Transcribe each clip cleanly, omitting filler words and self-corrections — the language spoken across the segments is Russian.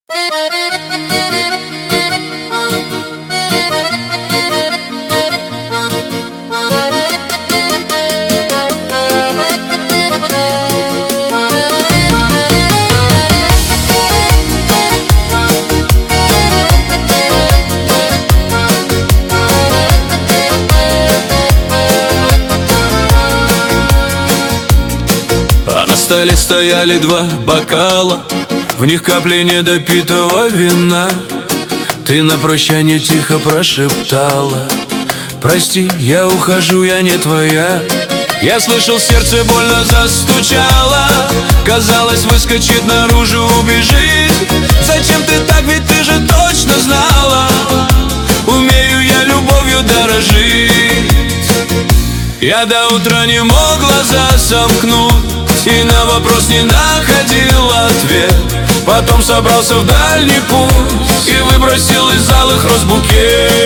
На столе стояли два бокала, в них капли недопитого вина. Ты на прощание тихо прошептала: прости, я ухожу, я не твоя. Я слышал, сердце больно застучало, казалось, выскочит наружу, убежит. Зачем ты так, ведь ты же точно знала, умею я любовью дорожить. Я до утра не мог глаза сомкнуть и на вопрос не находил ответ. Потом собрался в дальний путь и выбросил из алых роз букет.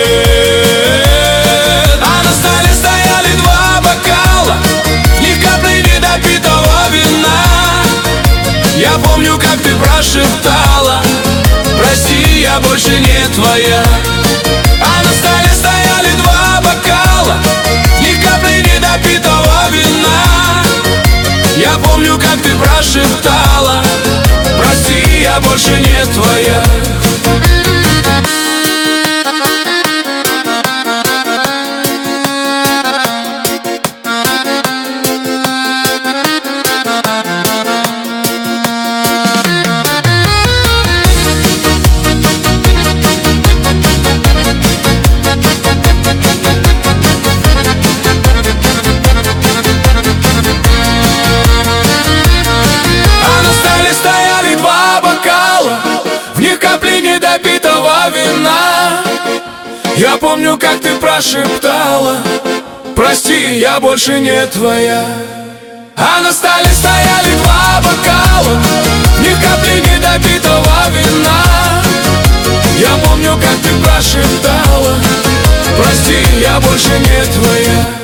А на столе стояли два бокала, в них капли недопитого вина. Я помню, как ты прошептала: прости, я больше не твоя. А на столе стояли два бокала, в них капли недопитого вина. Я помню, как ты прошептала: прости, я больше не твоя. Недопитого вина. Я помню, как ты прошептала: прости, я больше не твоя. А на столе стояли два бокала, в них капли недопитого вина. Я помню, как ты прошептала: прости, я больше не твоя.